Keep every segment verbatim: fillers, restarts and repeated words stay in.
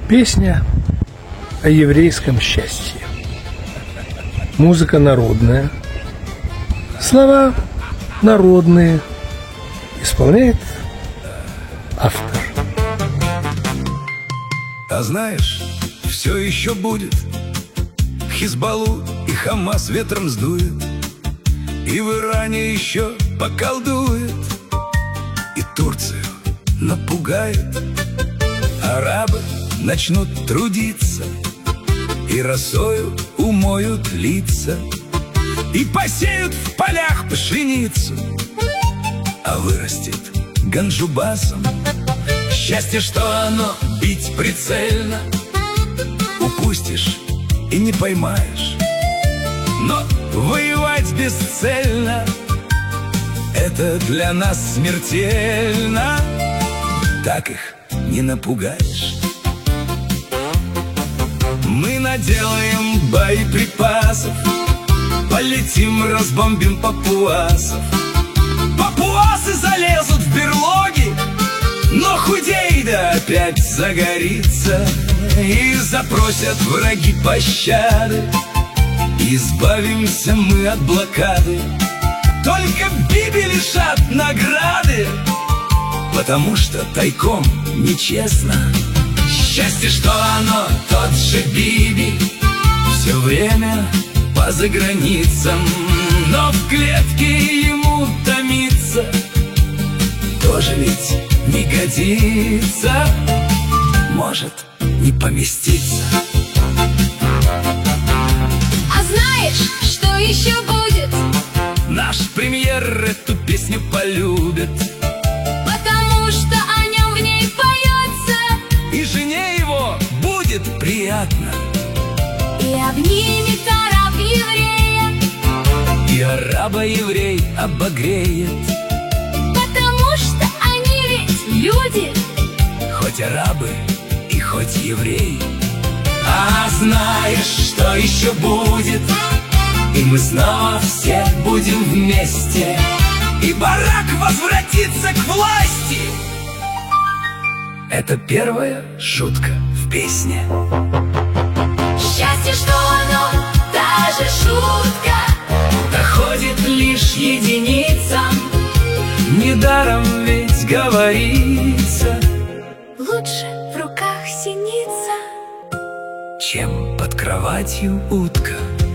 Песня о еврейском счастье. Музыка народная, слова народные. Исполняет автор. А знаешь, все еще будет. Хизбаллу и Хамас ветром сдует, и в Иране еще поколдует, и Турцию напугает. Арабы начнут трудиться, и росою умоют лица, и посеют в полях пшеницу, а вырастет ганджубасом. Счастье, что оно бить прицельно, упустишь и не поймаешь. Но воевать бесцельно — это для нас смертельно. Так их не напугаешь. Мы наделаем боеприпасов, полетим, разбомбим папуасов. Папуасы залезут в берлоги, но худей да опять загорится, и запросят враги пощады. Избавимся мы от блокады, только Биби лишат награды, потому что тайком нечестно. Счастье, что оно тот же Биби, все время по заграницам, но в клетке ему томиться тоже ведь не годится, может не поместиться. А знаешь, что еще будет? Наш премьер эту песню полюбит, потому что о нем в ней поется, и жене его будет приятно, и обнимет араб еврея, и араба еврей обогреет, потому что они ведь люди, хоть арабы и хоть евреи. А знаешь, что еще будет? И мы снова все будем вместе, и Барак возвратится к власти. Это первая шутка в песне. Счастье, что оно та же шутка, Доходит лишь единицам, недаром ведь говорится: лучше в руках синица, чем под кроватью утка.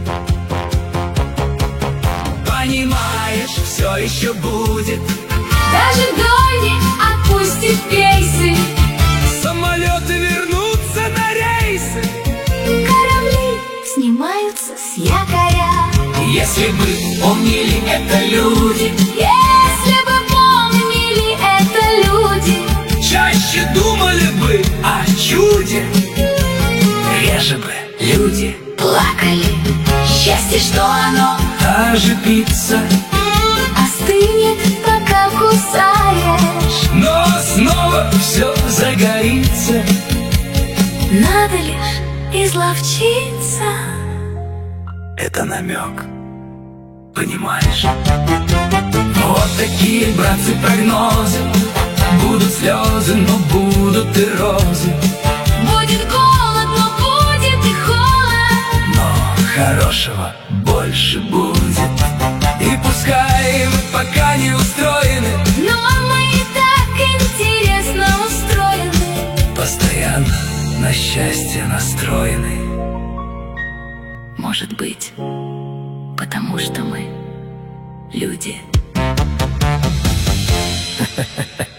Понимаешь, все еще будет. даже дольни отпустит пейсы, Самолеты вернутся на рейсы, корабли снимаются с якоря. если бы помнили это люди, Если бы помнили это люди, чаще думали бы о чуде, реже бы люди плакали. Счастье, что оно та же пицца, остынет, пока кусаешь. но снова все загорится. Надо лишь изловчиться. Это намек, понимаешь? Вот такие, братцы, прогнозы. Будут слезы, но будут и розы. Будет голод, но будет и холод. Но хорошего больше будет. И пускай мы пока не устроены, Но мы и так интересно устроены. постоянно на счастье настроены. Может быть, потому что мы люди.